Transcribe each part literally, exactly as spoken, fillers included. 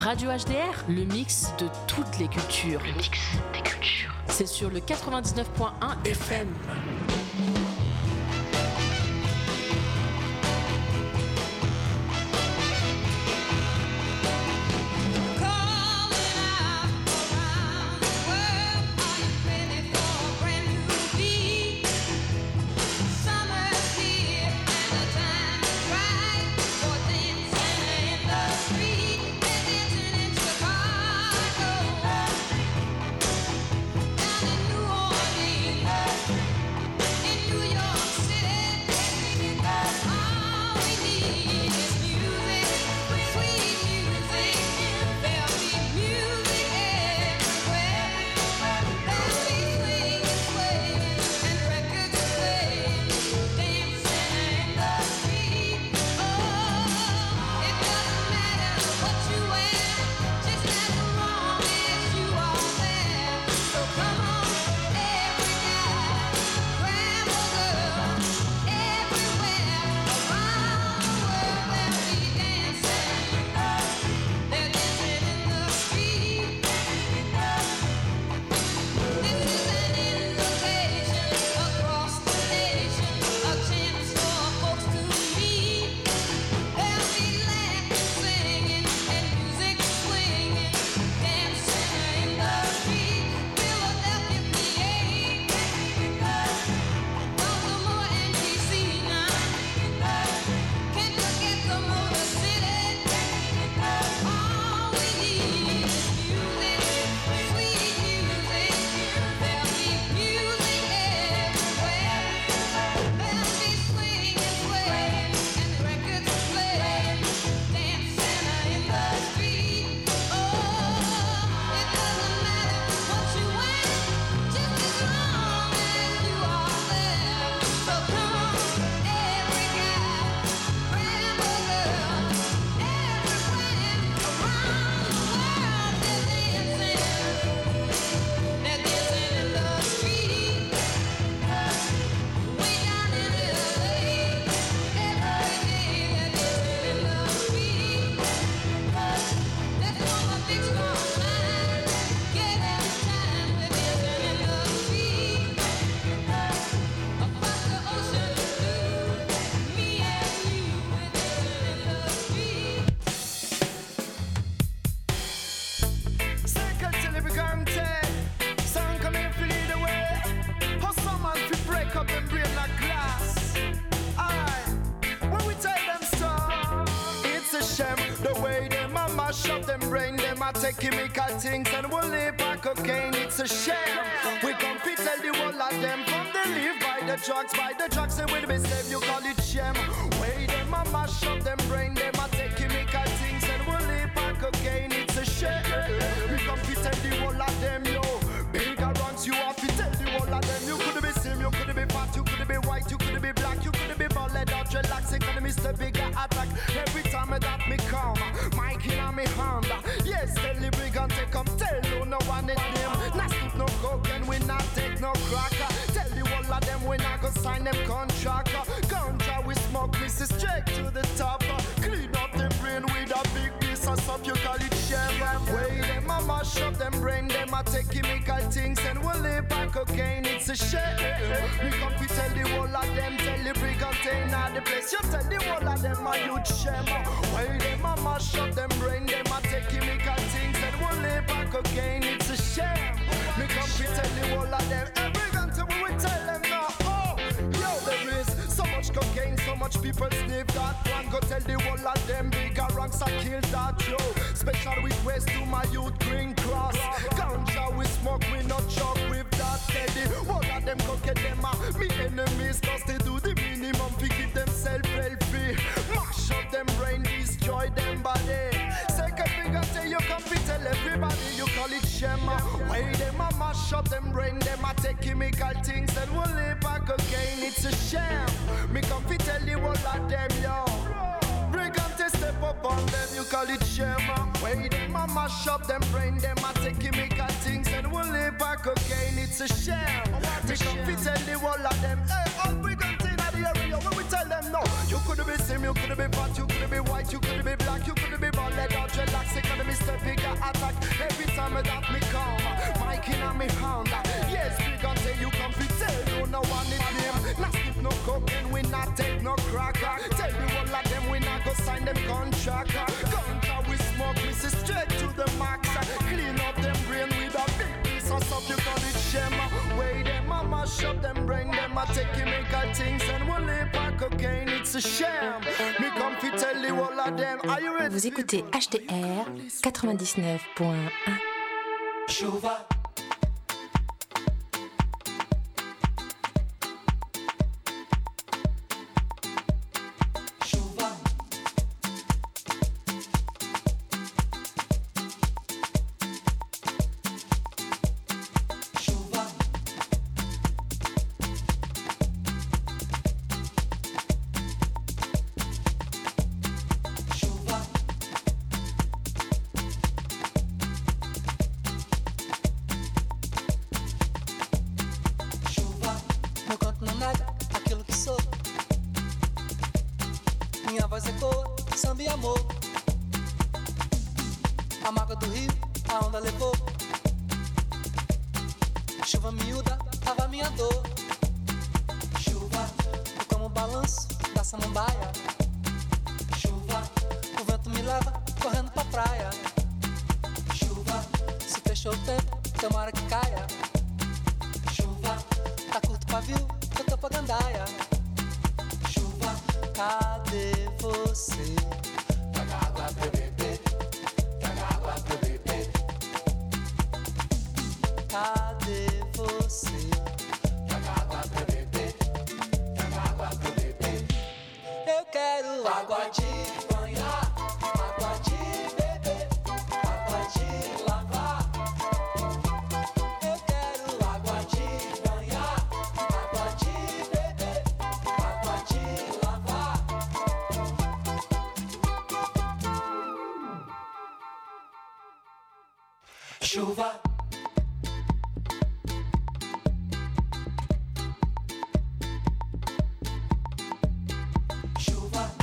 Radio H D R, le mix de toutes les cultures. Le mix des cultures. C'est sur le quatre-vingt-dix-neuf point un F M. Take chemical things and we'll live by cocaine, it's a shame. We come to tell the whole of them from the live by the drugs, by the drugs and with me slave, you call it shame. Way them a mash up them brain, them a take chemical things and we'll live by cocaine, it's a shame. We come to tell the whole of them, yo, bigger wrongs you have to tell the whole of them. You could be slim, you could be fat, you could be white, you could be black, you could be bald, out, relax, economy, the bigger attack. Every time that me come, Mike in me Honda. Yes, tell the brigand take come, tell you no one is them. Not sleep no coke and we not take no cracker. Tell the whole of them we not go sign them contract. Ganja we smoke, this is straight to the top. Clean up them brain with a big piece of stuff, you call it shame. Way them a mash up them brain, them a take chemical things and we'll live by cocaine, it's a shame. We come to tell the whole of them, tell the brigand take not the place. You tell the whole of them a huge shame. Way them a mash up them brain, them a take chemical things and we'll live by cocaine, it's a shame. Me come to tell the whole of them, every gun to we will tell them now. Oh, yo, there is so much cocaine, so much people sniff that one. Go tell the whole of them, bigger ranks are killed that yo. Special request to my youth green cross. Ganja we smoke, we not joke with that teddy. All of them go get them out, me enemies, cause they do the minimum to keep themselves healthy. Mash up them brain, destroy them body. Second figure say you come to tell everybody, you call it shame. Way them a mash up them brain, them a take chemical things and we'll live by cocaine, it's a shame. Me come to tell you all of them, yo. Brigand to step up on them, you call it shame. Way them a mash up them brain, them a take chemical things and we'll live by cocaine, it's a shame. Me come to tell you all of them, hey, all brigands in the area, when we tell them no. You could be slim, you could be fat, you could be white, you could be black, you could be bald, let out relax, because the Mister Bigger attack. Every time that me come, Mike in a me hand. Yes, we gon' say you come fi tell you no one it name. Not skip no cocaine, we not take no crack. Tell you all of them, we not go sign them contract. Contract we smoke, we see straight to the max. Clean up them brain with a big piece of stuff you call it shame. Way them a mash up them brain, them a take chemical things and we'll live on cocaine. It's a shame. Me come fi tell you all of them. Are you ready? Vous écoutez H T R quatre-vingt-dix-neuf point un. Chuva. Chuva. Chuva.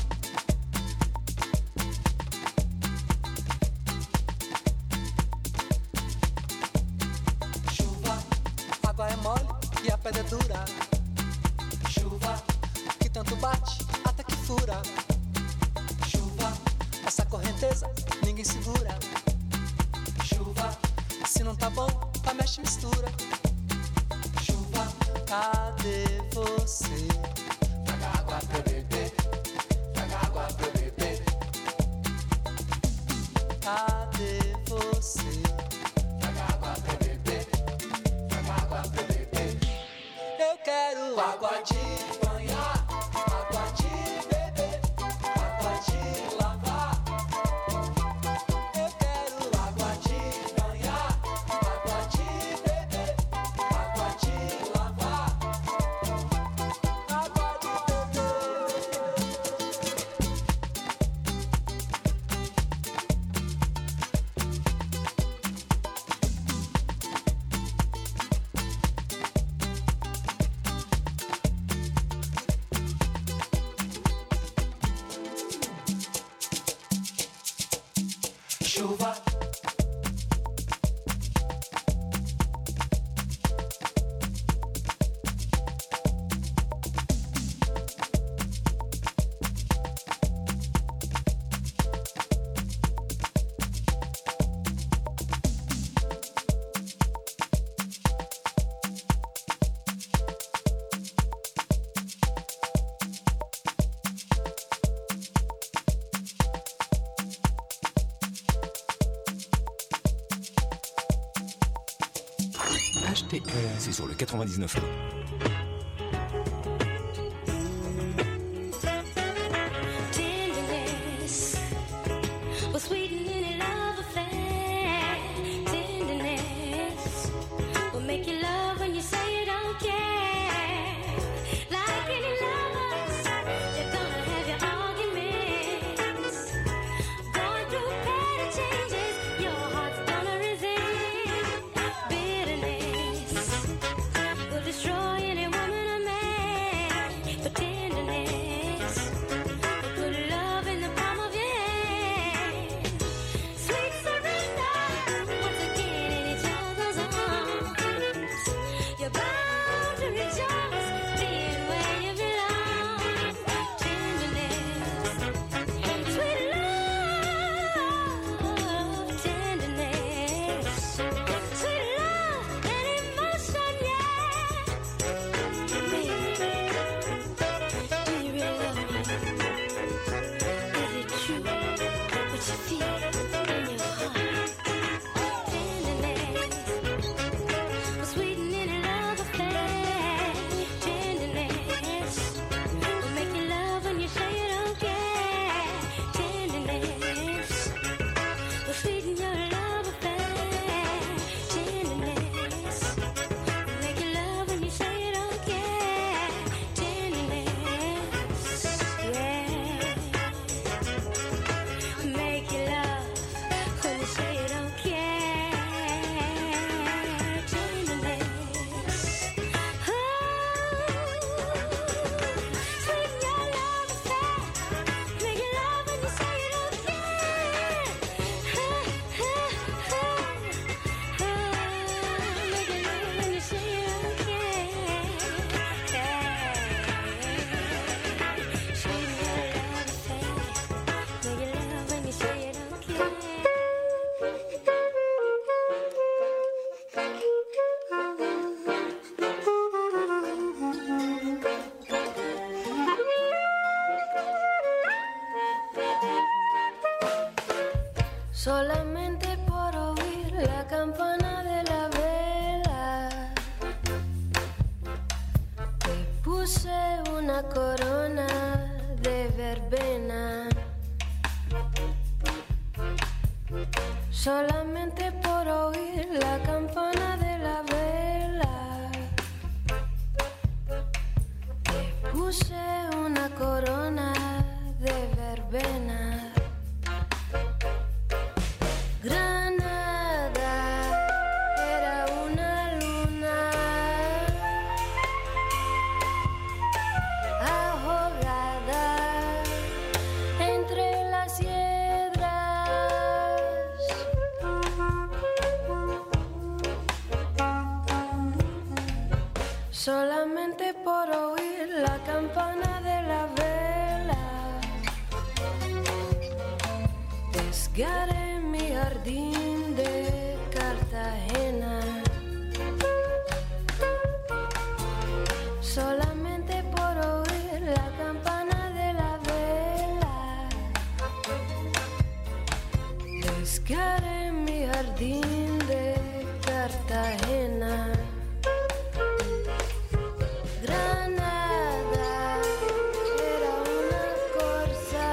Chuva. Água é mole e a pedra é dura. Chuva. Que tanto bate até que fura. Chuva. Essa correnteza ninguém segura. Chuva. Se não tá bom, tá mexe mistura. Chuva, cadê você? Traga água pra eu beber. Traga água pra eu beber. Cadê você? Traga água pra eu beber. Traga água pra eu beber. Eu quero água de banhar, água de beber, água de lavar. Eu quero água de chuva. H T R, c'est sur le quatre-vingt-dix-neuf. Destroy anyone solamente por oír la campana de la vela. Te puse una corona de verbena, solamente por oír la campana de la vela. Te puse una corona de verbena. Granada era una luna ahogada entre las hiedras. Solamente por oír la campana de la vela, desgarré mi jardín de Cartagena. Solamente por oír la campana de la vela, desgarré mi jardín de Cartagena. Granada era una corsa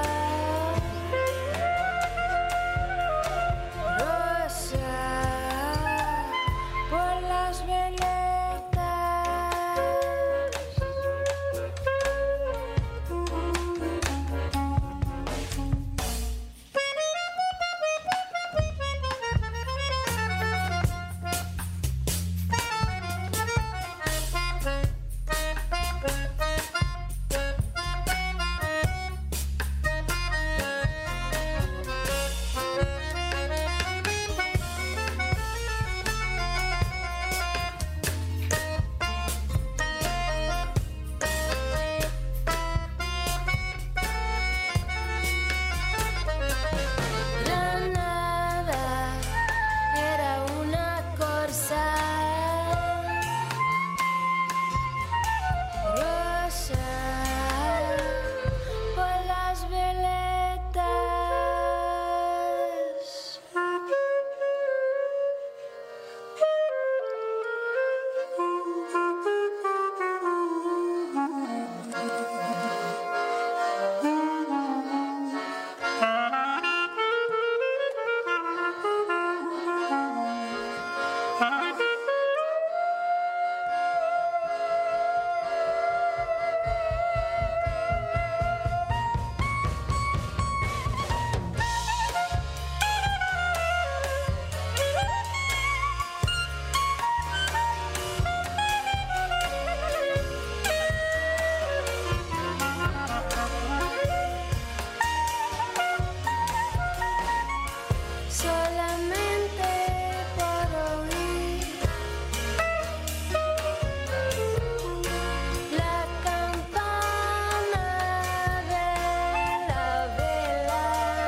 rosa por las veletas. Granada era una corsa rosa por las veletas. Solamente por oír la campana de la vela,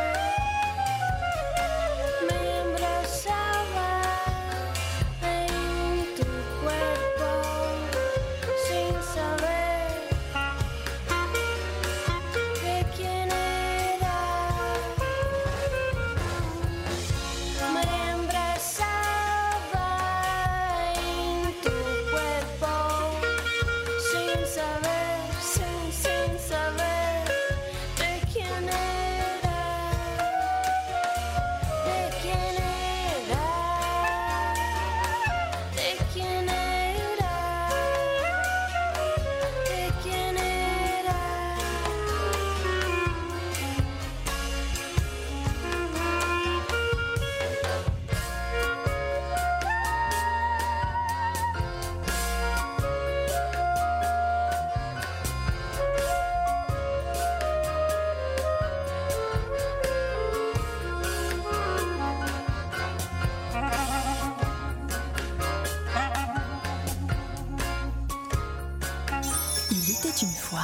me embrasaba en tu cuerpo sin saber de quién era. Me embrasaba en tu cuerpo sin saber, sin, sin saber de quién era, de quién era, de quién era, de quién era. Il était une fois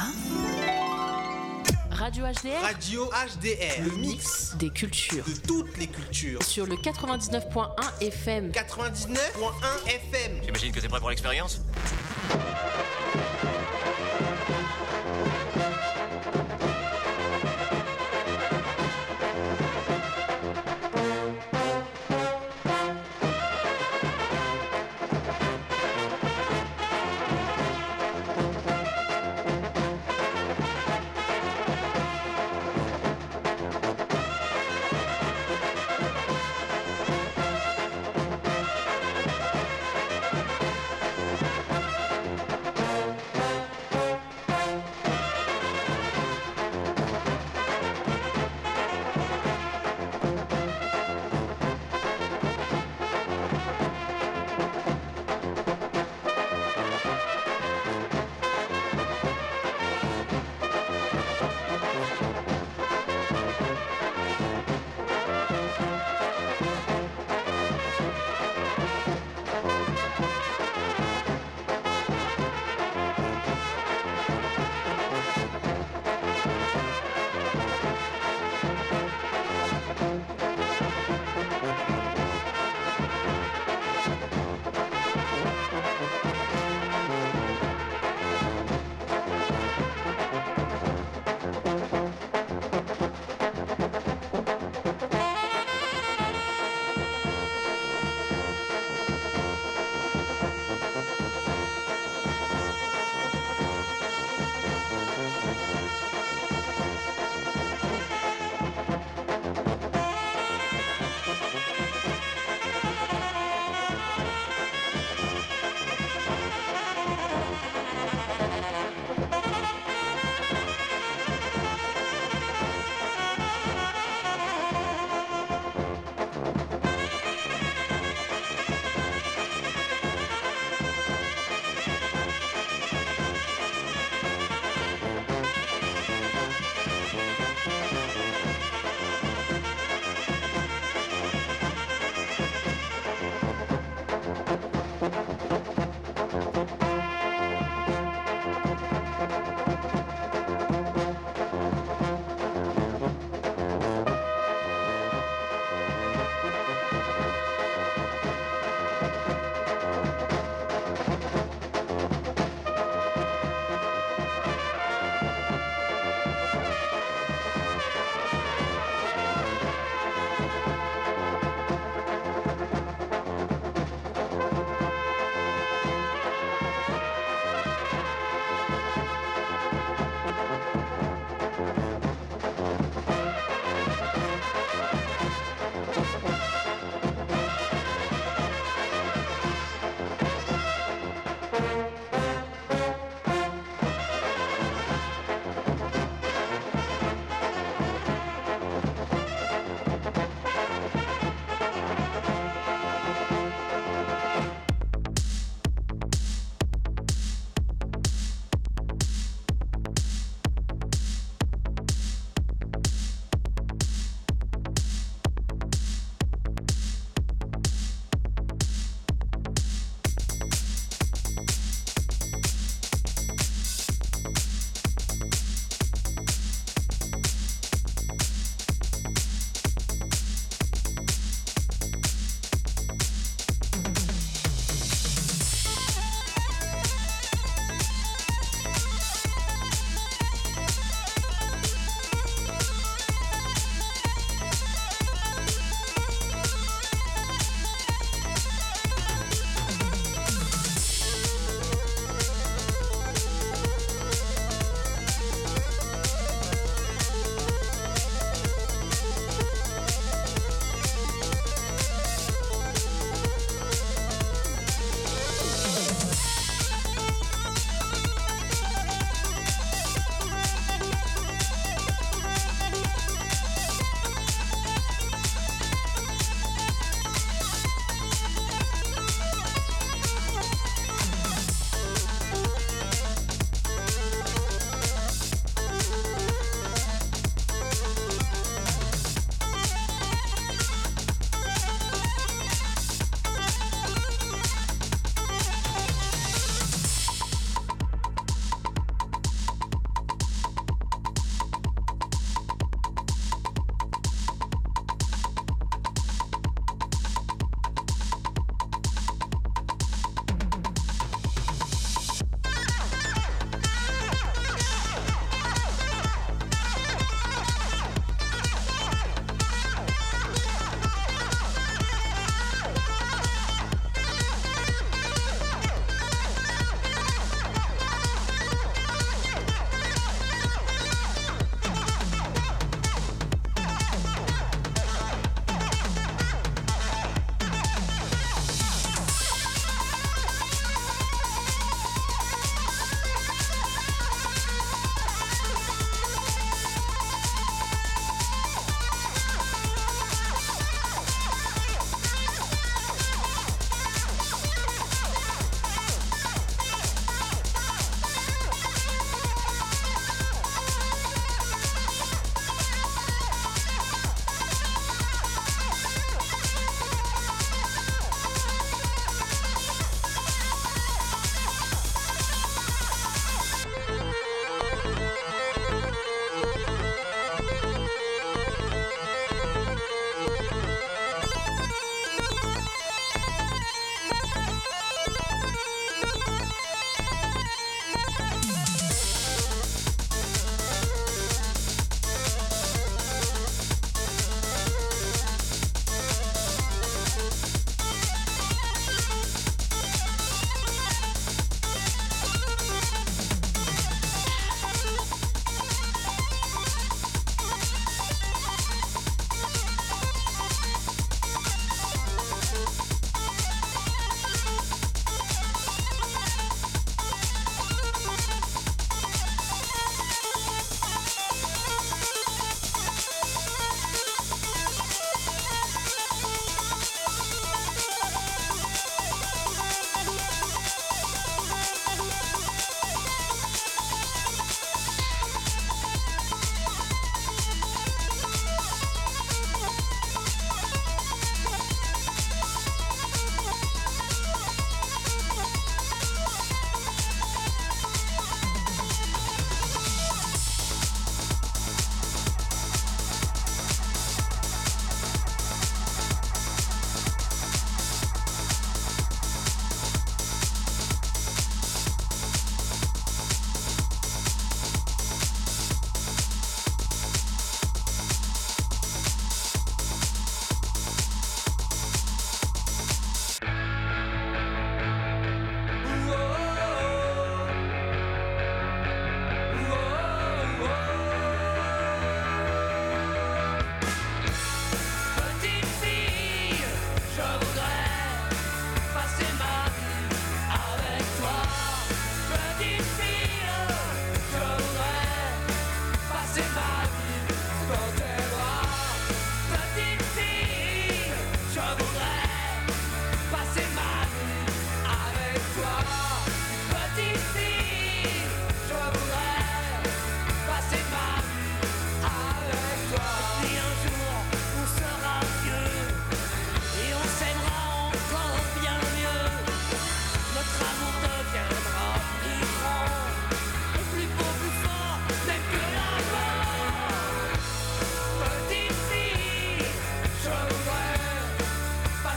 Radio H D R, Radio H D R, le mix des cultures. de toutes les cultures. Sur le quatre-vingt-dix-neuf point un F M. quatre-vingt-dix-neuf point un F M. J'imagine que t'es prêt pour l'expérience ?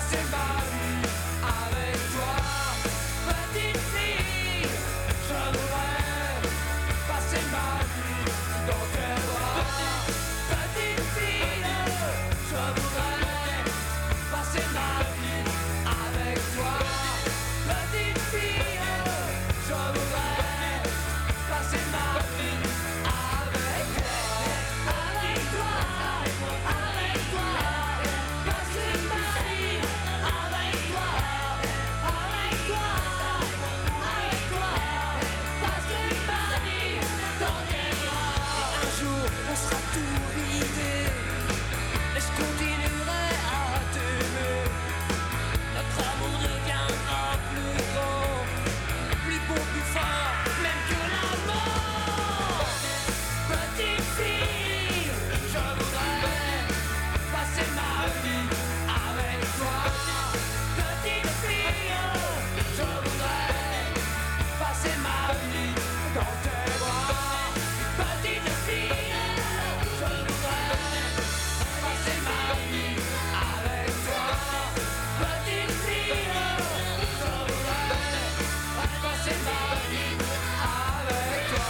passer ma vie avec toi. Petite fille, je voudrais passer ma vie dans tes bras. Petite fille, je voudrais passer ma vie avec toi. Petite fille, je voudrais passer ma vie avec toi. Avec toi, avec toi, passer ma vie avec toi. Avec toi, avec toi, passer ma vie dans tes bras. Un jour, on sera tout ridé, et je continuerai à t'aimer. Notre amour deviendra plus grand, plus beau, plus fort, même que la mort. Petite fille, je voudrais passer ma vie avec toi. Petite fille, je voudrais passer ma vie dans tes bras. Petite fille, je voudrais passer ma vie avec toi. Petite fille, je voudrais passer ma vie avec toi.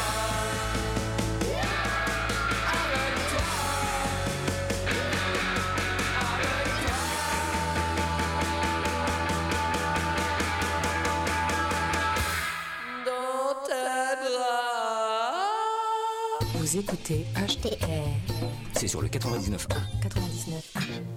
Avec toi. Avec toi. Dans tes bras. Vous écoutez H D R C'est sur le quatre-vingt-dix-neuf point un. quatre-vingt-dix-neuf.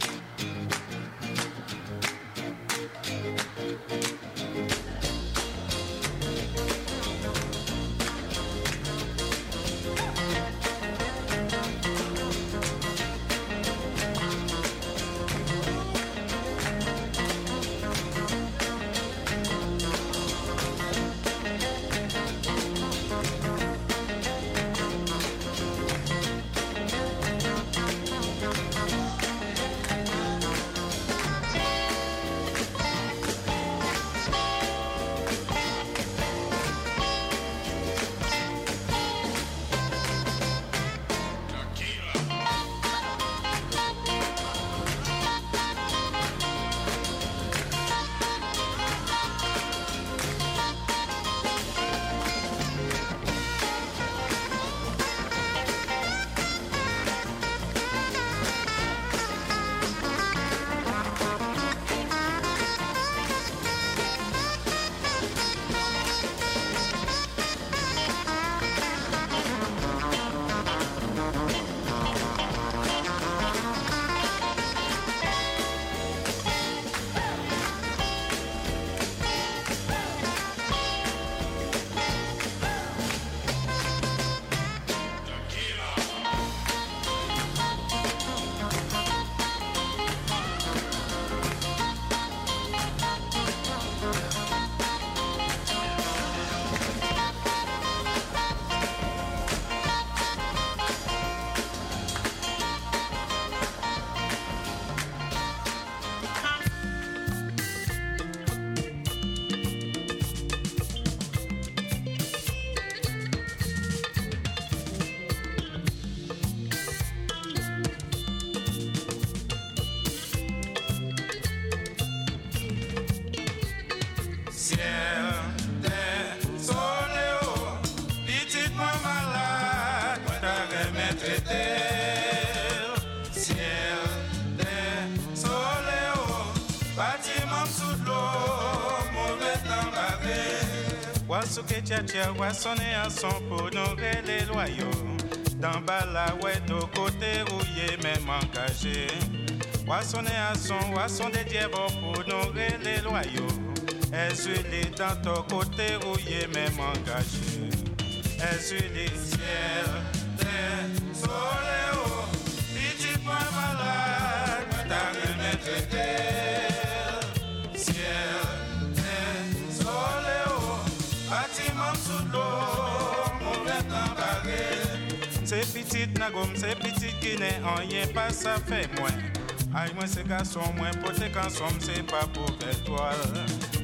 Souke tcha wa sonner à son pour honorer les loyaux. Dans bala ouais de côté rouillé même engagé. Wa sonner à son, wa son des diables pour honorer les loyaux. Est-ce dans ton côté rouillé même engagé. Est-ce les ciel, terre, soleil, oh, petit point malade, t'as remettre terre, ciel, terre, soleil, oh, bâtiment sous l'eau, mauvais temps barré. C'est petite nagom, c'est petite Guinée, en rien pas ça fait moins. Aïe moi c'est garçon, moins pour tes cançons, c'est pas pour étoile.